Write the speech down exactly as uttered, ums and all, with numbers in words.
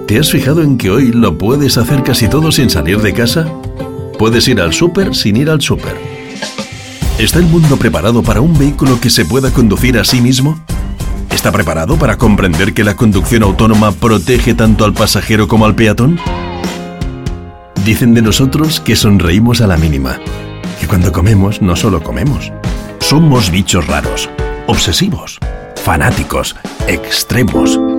¿Te has fijado en que hoy lo puedes hacer casi todo sin salir de casa? Puedes ir al súper sin ir al súper. ¿Está el mundo preparado para un vehículo que se pueda conducir a sí mismo? ¿Está preparado para comprender que la conducción autónoma protege tanto al pasajero como al peatón? Dicen de nosotros que sonreímos a la mínima, que cuando comemos no solo comemos. Somos bichos raros, obsesivos, fanáticos, extremos.